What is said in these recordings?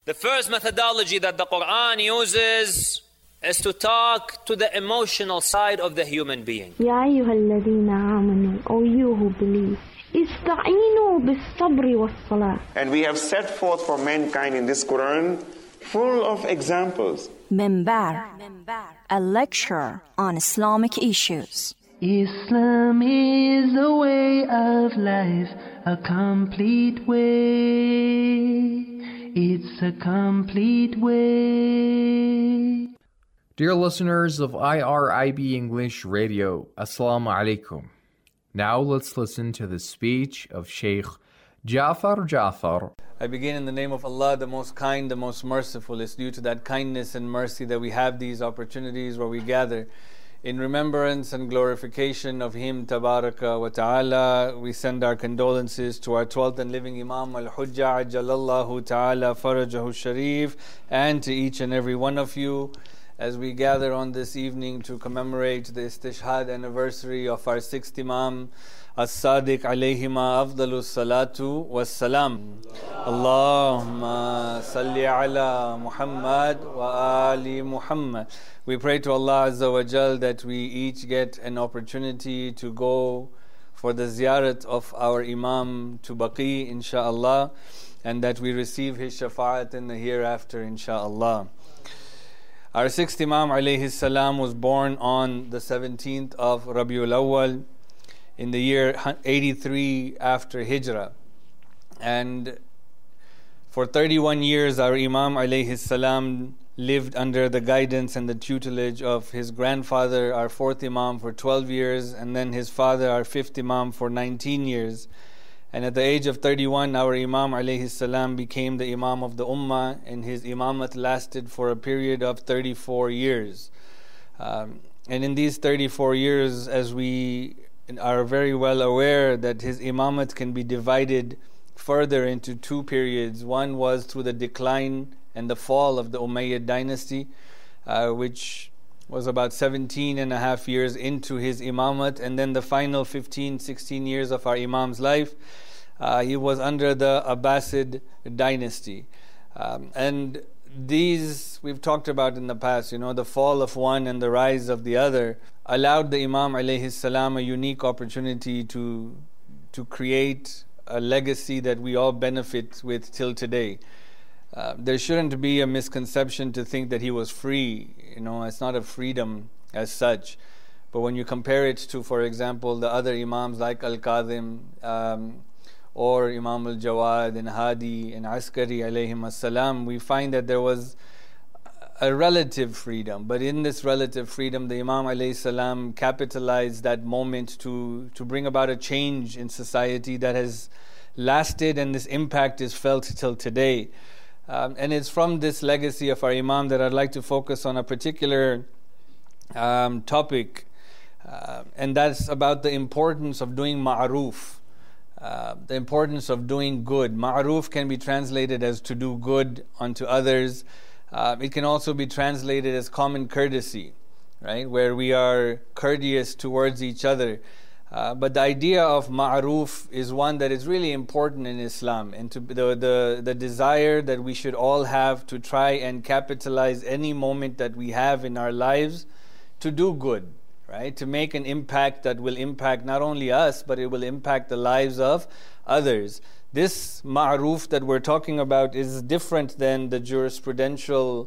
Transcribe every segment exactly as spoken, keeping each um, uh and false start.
The first methodology that the Quran uses is to talk to the emotional side of the human being. يا أيها الذين آمنوا, O you who believe, استعينوا بالصبر والصلاة. And we have set forth for mankind in this Quran full of examples. Minbar, a lecture on Islamic issues. Islam is a way of life, a complete way. It's a complete way. Dear listeners of I R I B English Radio, Assalamu alaikum. Now let's listen to the speech of Sheikh Jafar Jafar. I begin in the name of Allah, the most kind, the most merciful. It's due to that kindness and mercy that we have these opportunities where we gather in remembrance and glorification of Him, Tabaraka wa Ta'ala. We send our condolences to our twelfth and living Imam Al-Hujjah, Ajjalallahu Ta'ala Farajahu Sharif, and to each and every one of you as we gather on this evening to commemorate the Istishhad anniversary of our sixth Imam, As-Sadiq alayhima afdalus salatu was-salam. Allahumma salli ala Muhammad wa ali Muhammad. We pray to Allah Azza wa Jal that we each get an opportunity to go for the ziyarat of our Imam to Baqi, insha'Allah, and that we receive his shafa'at in the hereafter, insha'Allah. Our sixth Imam alayhi salam was born on the seventeenth of Rabiul Awwal in the year eighty-three after Hijrah. And for thirty-one years our Imam alayhi salam lived under the guidance and the tutelage of his grandfather, our fourth Imam, for twelve years, and then his father, our fifth Imam, for nineteen years. And at the age of thirty-one, our Imam alayhi salam became the Imam of the Ummah, and his Imamat lasted for a period of thirty-four years. Um, and in these thirty-four years, as we are very well aware that his Imamat can be divided further into two periods. One was through the decline and the fall of the Umayyad dynasty, uh, which was about seventeen and a half years into his Imamat, and then the final fifteen, sixteen years of our Imam's life, uh, he was under the Abbasid dynasty. Um, and these, we've talked about in the past, you know, the fall of one and the rise of the other, allowed the Imam alayhi salam a unique opportunity to, to create a legacy that we all benefit with till today. Uh, there shouldn't be a misconception to think that he was free. You know, it's not a freedom as such. But when you compare it to, for example, the other Imams like Al-Kadhim um, or Imam Al-Jawad and Hadi and Askari alayhim as-salam, we find that there was a relative freedom. But in this relative freedom, the Imam alayhi salam capitalized that moment to, to bring about a change in society that has lasted, and this impact is felt till today. Um, and it's from this legacy of our Imam that I'd like to focus on a particular um, topic, uh, and that's about the importance of doing ma'roof, uh, the importance of doing good. Ma'roof can be translated as to do good unto others. Uh, it can also be translated as common courtesy, right, where we are courteous towards each other. Uh, but the idea of ma'roof is one that is really important in Islam, and to the, the the desire that we should all have to try and capitalize any moment that we have in our lives to do good, right? To make an impact that will impact not only us, but it will impact the lives of others. This ma'roof that we're talking about is different than the jurisprudential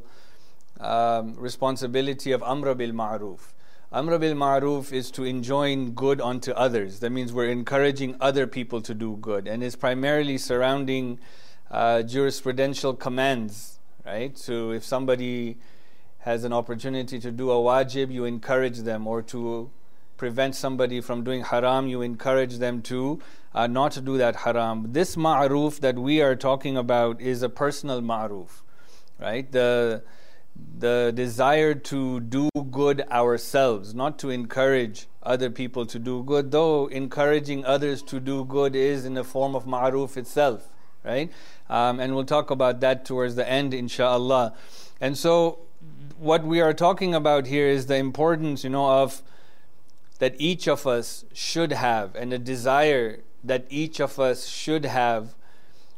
um, responsibility of amr bil ma'roof. Amr bil ma'roof is to enjoin good unto others. That means we're encouraging other people to do good, and is primarily surrounding uh, jurisprudential commands, right? So if somebody has an opportunity to do a wajib, you encourage them, or to prevent somebody from doing haram, you encourage them to uh, not to do that haram. This ma'roof that we are talking about is a personal ma'roof, right? The the desire to do good ourselves, not to encourage other people to do good, though encouraging others to do good is in the form of ma'roof itself, right? Um, and we'll talk about that towards the end, insha'Allah. And so what we are talking about here is the importance, you know, of that each of us should have, and a desire that each of us should have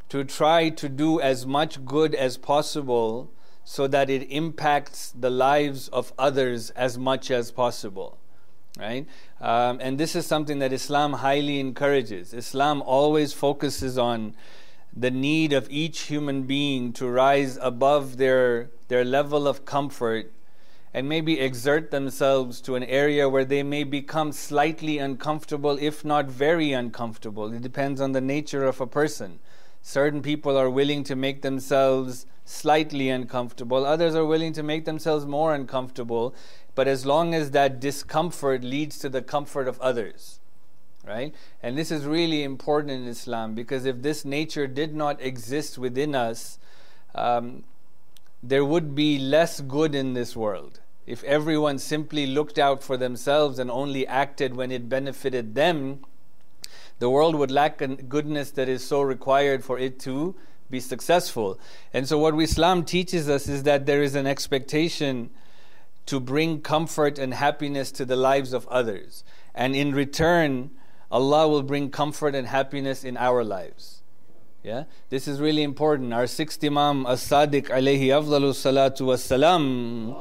to try to do as much good as possible so that it impacts the lives of others as much as possible, right? Um, and this is something that Islam highly encourages. Islam always focuses on the need of each human being to rise above their, their level of comfort and maybe exert themselves to an area where they may become slightly uncomfortable, if not very uncomfortable. It depends on the nature of a person. Certain people are willing to make themselves slightly uncomfortable. Others are willing to make themselves more uncomfortable. But as long as that discomfort leads to the comfort of others, right? And this is really important in Islam, because if this nature did not exist within us, um, there would be less good in this world. If everyone simply looked out for themselves and only acted when it benefited them, the world would lack a goodness that is so required for it to be successful. And so what Islam teaches us is that there is an expectation to bring comfort and happiness to the lives of others. And in return, Allah will bring comfort and happiness in our lives. Yeah, this is really important. Our sixth Imam, As-Sadiq alayhi afdalu salatu wassalam,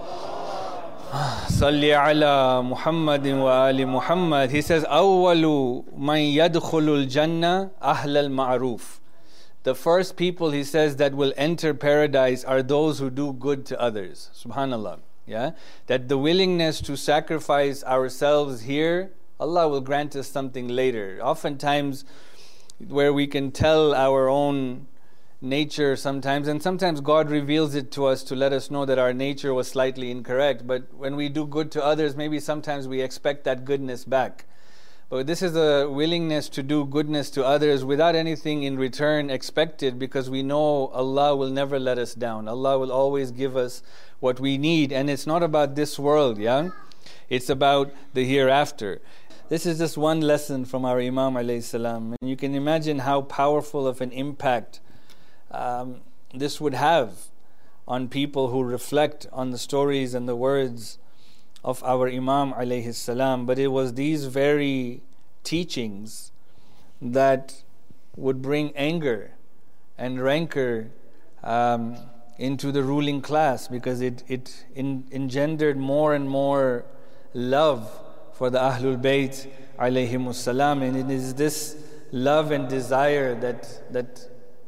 Salli ala Muhammadin wa ali Muhammad. He says, Awwalu man yadkhulul jannah ahlal ma'ruf. The first people, he says, that will enter paradise are those who do good to others. Subhanallah. Yeah, that the willingness to sacrifice ourselves here, Allah will grant us something later. Oftentimes, where we can tell our own nature sometimes, and sometimes God reveals it to us to let us know that our nature was slightly incorrect. But when we do good to others, maybe sometimes we expect that goodness back. But this is a willingness to do goodness to others without anything in return expected, because we know Allah will never let us down. Allah will always give us what we need. And it's not about this world, yeah? It's about the hereafter. This is just one lesson from our Imam alayhi salam. And you can imagine how powerful of an impact um, this would have on people who reflect on the stories and the words of our Imam alayhi salam. But it was these very teachings that would bring anger and rancor um, into the ruling class, because it, it in, engendered more and more love for the Ahlul Bayt alayhimus salam. And it is this love and desire that that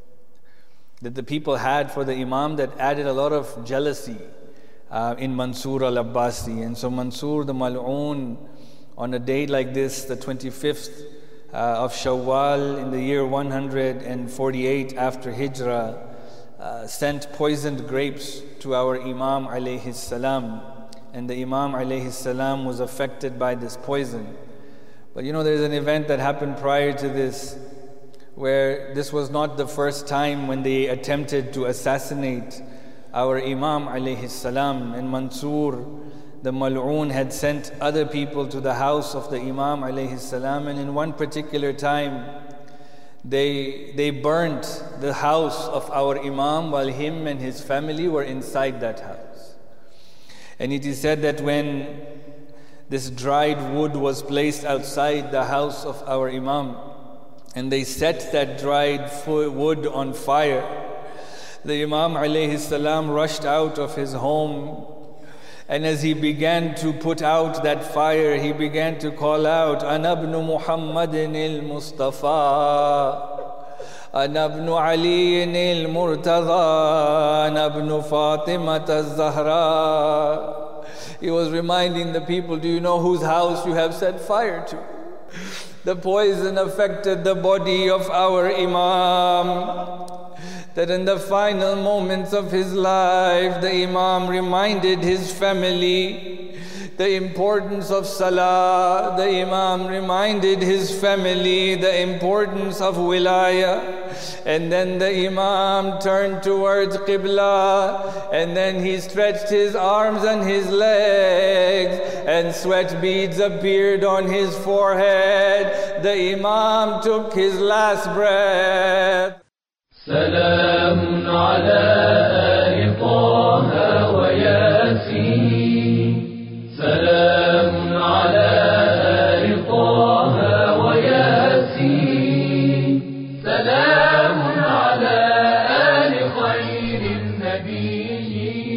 that the people had for the Imam that added a lot of jealousy uh, in Mansur al-Abbasi. And so Mansur the Mal'oon, on a day like this, the twenty-fifth uh, of Shawwal in the year one hundred forty-eight after Hijrah, uh, sent poisoned grapes to our Imam alayhi salam. And the Imam alayhi salam was affected by this poison. But you know, there's an event that happened prior to this, where this was not the first time when they attempted to assassinate our Imam alayhi salam. And Mansur, the Mal'oon, had sent other people to the house of the Imam alayhi salam. And in one particular time, they, they burnt the house of our Imam while him and his family were inside that house. And it is said that when this dried wood was placed outside the house of our Imam, and they set that dried wood on fire, the Imam alayhi salam rushed out of his home. And as he began to put out that fire, he began to call out, Ana ibn Muhammadin al-Mustafa, Ana ibn Aliyin al-Murtada, Ana ibn Fatimat al-Zahra. He was reminding the people, do you know whose house you have set fire to? The poison affected the body of our Imam, that in the final moments of his life, the Imam reminded his family the importance of Salah. The Imam reminded his family the importance of Wilayah. And then the Imam turned towards Qibla, and then he stretched his arms and his legs, and sweat beads appeared on his forehead. The Imam took his last breath. سلام على آل طه وياسين سلام على آل طه وياسين سلام على نبيه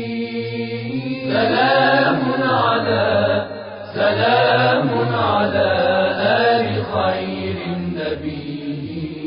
سلام على سلام على آل خير النبي